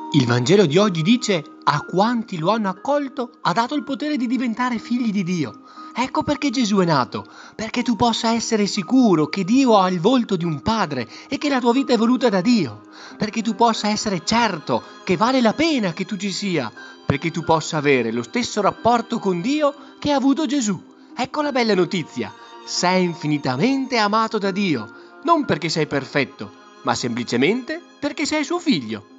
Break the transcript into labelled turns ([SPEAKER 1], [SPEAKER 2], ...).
[SPEAKER 1] Il Vangelo di oggi dice: a quanti lo hanno accolto ha dato il potere di diventare figli di Dio. Ecco perché Gesù è nato, perché tu possa essere sicuro che Dio ha il volto di un padre e che la tua vita è voluta da Dio, perché tu possa essere certo che vale la pena che tu ci sia, perché tu possa avere lo stesso rapporto con Dio che ha avuto Gesù. Ecco la bella notizia: sei infinitamente amato da Dio, non perché sei perfetto, ma semplicemente perché sei suo figlio.